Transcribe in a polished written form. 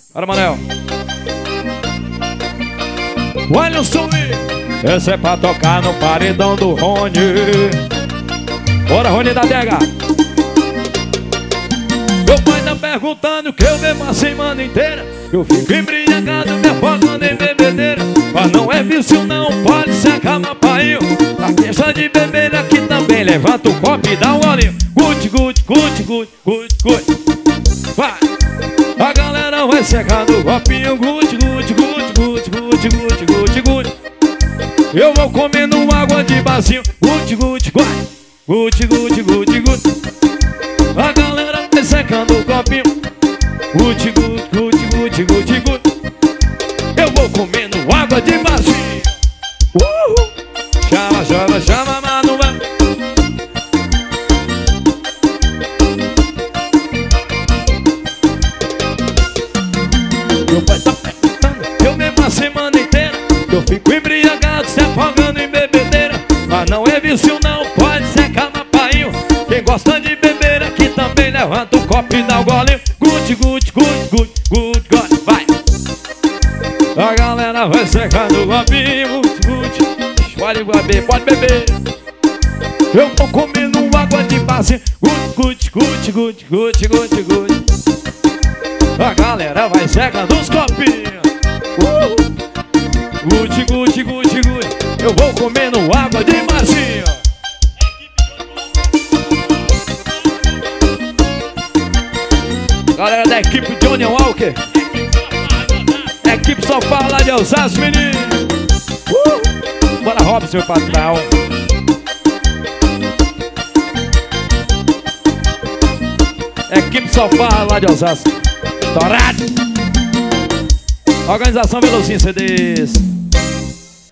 Bora, Manel. Olha o som aí. Esse é pra tocar no paredão do Rony. Bora, Rony da Dega. Meu pai tá perguntando que eu bebo a semana inteira. Eu fico embriagado, me afogando em bebedeira. Mas não é vício não, pode se acalmar, pai. A questão de beber aqui também. Levanta o copo e dá um golinho. Gude, gude, gude, gude, gude, gude. Vai! A galera vai secando o copinho. Gude, gude, gude, gude, gude, gude, gude, gude. Eu vou comendo água de bacinho. Gude, gude, gude, gude, gude, gude, gude. A galera vai secando o copinho. Gude, gude, gude, gude, gude, gude. Eu vou comendo água de bacinho. Chama, chama, chama, Manuel. Meu pai tá perguntando, eu mesmo a semana inteira. Eu fico embriagado, se afogando em bebedeira. Mas não é vício não, pode ser calma, pai. Quem gosta de beber aqui também levanta o copo e dá um golinho. Gude, gude, gude, gude, gude, gude, vai. A galera vai secando o copinho. Gude, gude, pode beber, pode beber. Eu vou comendo água de bacinho. Gude, gude, gude, gude, gude, gude. A galera vai secando os copinhos. Gude, gude, gude, gude. Eu vou comendo água de bacinho. Galera da equipe Johnny Walker. Equipe Sofá lá de Osasco, menino. Bora, Robson, meu patrão. Equipe Sofá lá de Osasco. Estourado. Organização Velocinho CDs.